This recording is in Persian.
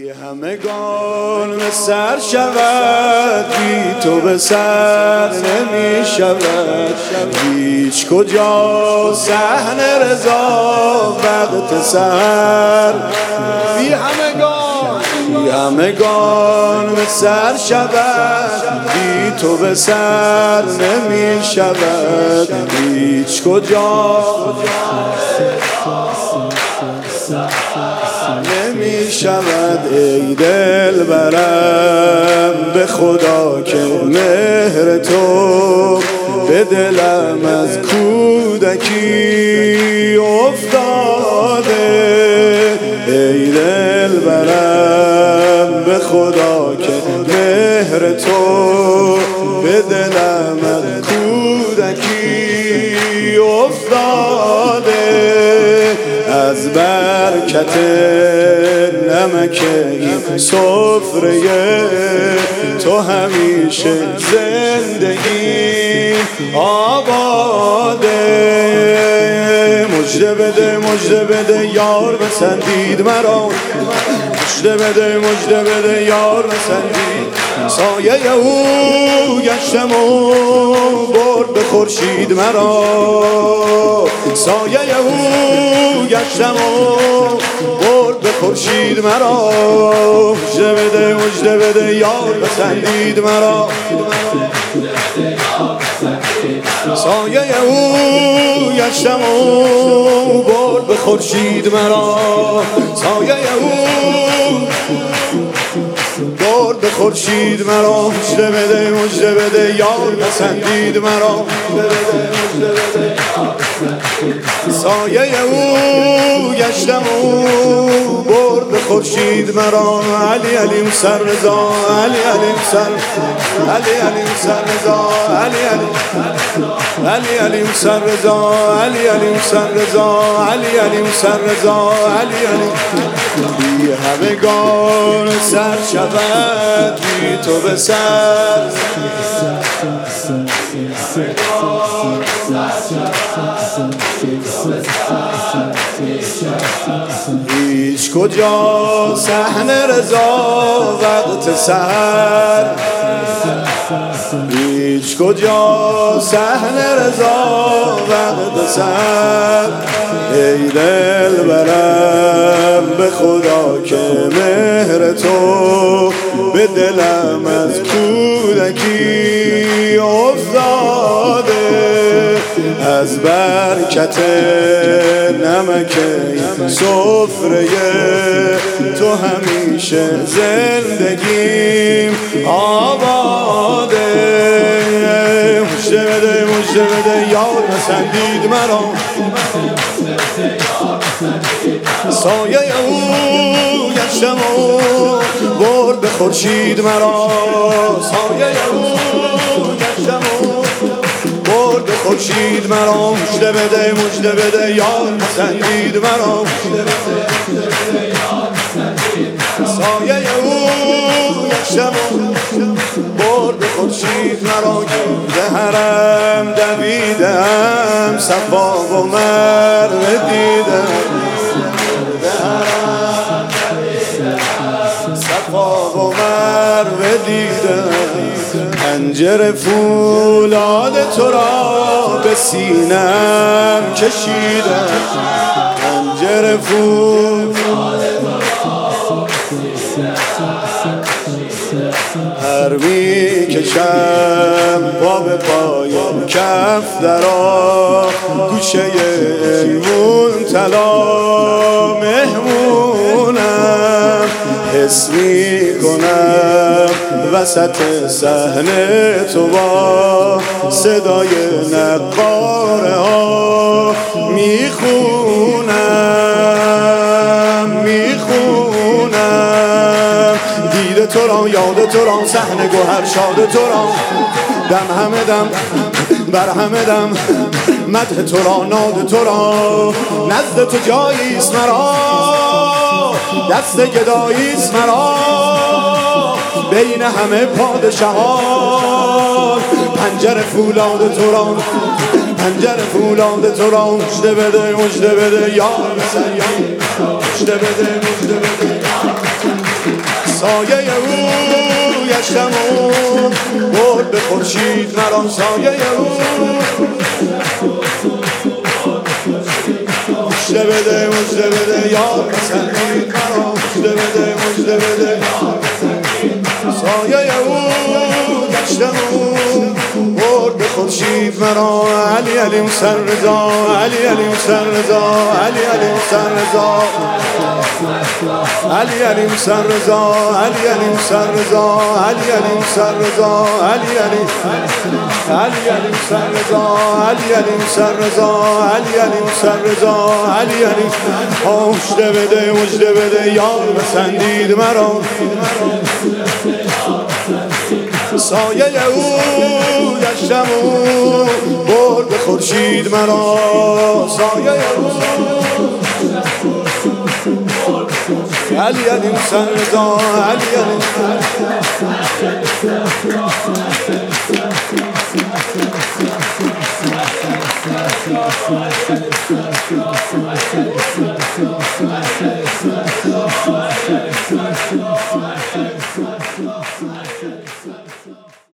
همگان به سر شود، بی تو به سر نمی شود. هیچ کجا صحن رضا وقت سحر، بی همگان به سر شود، بی تو به سر نمی شود. هیچ کجا نمی شود. ای دل برم به خدا که مهر تو به دلم از کودکی افتاده. ای دل برم به خدا که مهر تو به دلم از کودکی افتاده. از برکت نمک این سفره تو همیشه زندگی آباده. مژده بده مژده بده یار بسندید مرا، مژده بده مژده بده یار بسندید. سایه او گشتم و برد به خورشید مرا، سایه او گشتم و برد به خورشید مرا. مژده بده مژده بده یار بسندید مرا، سایه او گشتم و برد به خورشید مرا، سایه او برد به خورشید مرا. مژده بده مژده بده یار بسندید مرا، سایه او گشتم و برد به خورشید مرا. علی علی سر رضا، علی علی سر، علی علی سر رضا، علی علی، علی علی سر رضا، علی علی سر رضا، علی علی سر رضا، علی علی. بی همگان سر شود، بی تو به سر هیچ کجا صحن رضا وقت سحر، هیچ کجا صحن رضا وقت سحر. ای دل برم به خدا که مهر تو به دلم از کودکی افتاده. از برکت نمک سفره تو همیشه زندگیم آباده. مژده بده مژده بده یار بسندید مرا، سایه او گشتم و برد به خورشید مرا، سایه او گشتم و برد به خورشید مرا. مژده بده مژده بده یار بسندید مرا، سایه او گشتم و برد به خورشید مرا. به حرم دویدم صفا و مروه دیدم، به حرم صفا و مروه دیدم. پنجره فولاد تو را به سینم کشیدم، پنجره فولاد هر می کشم پا به پایم کف درا، گوشه ایمون طلا مهمونم. حس می کنم وسط صحنه تو با صدای نقاره ها میخونم میخونم. دید تو را یاد تو را صحنه گوهر شاد تو را، دم همه دم بر همه دم مدح تو را ناد تو را. نزد تو جاییست مرا، دست گداییست مرا، بین همه پادشاهان. پنجره فولاد تو را، پنجره فولاد تو را. مژده بده مژده بده یار بسندید، مژده بده مژده بده. سایه او گشتم و برد به خورشید مرا سایه او مجده بده مجده بده یار پسندید مرا مجده بده مجده بده سایه او گشتم و برد به خورشید مرا علی علی سر رضا علی علی سر رضا علی علی سر رضا علی علی سر رضا علی علی سر رضا علی علی سر رضا علی علی علی علی سر رضا علی علی سر رضا علی علی سر رضا علی علی مجده بده مجده بده یار پسندید مرا سایه او گشتم و برد به خورشید مرا سایه او علی علی سر رضا علی علی